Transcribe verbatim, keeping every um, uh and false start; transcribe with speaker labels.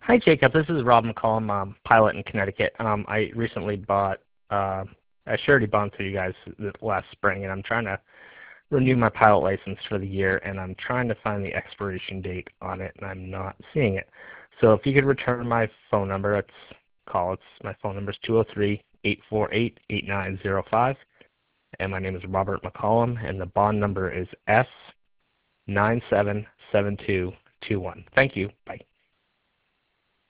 Speaker 1: Hi, Jacob. This is Rob McCollum, um, pilot in Connecticut. Um, I recently bought uh, a surety bond through you guys th- last spring, and I'm trying to renew my pilot license for the year, and I'm trying to find the expiration date on it, and I'm not seeing it. So if you could return my phone number, it's call. It's my phone number is two oh three, eight four eight, eight nine oh five, and my name is Robert McCollum, and the bond number is S nine seven seven two two one. Thank you. Bye.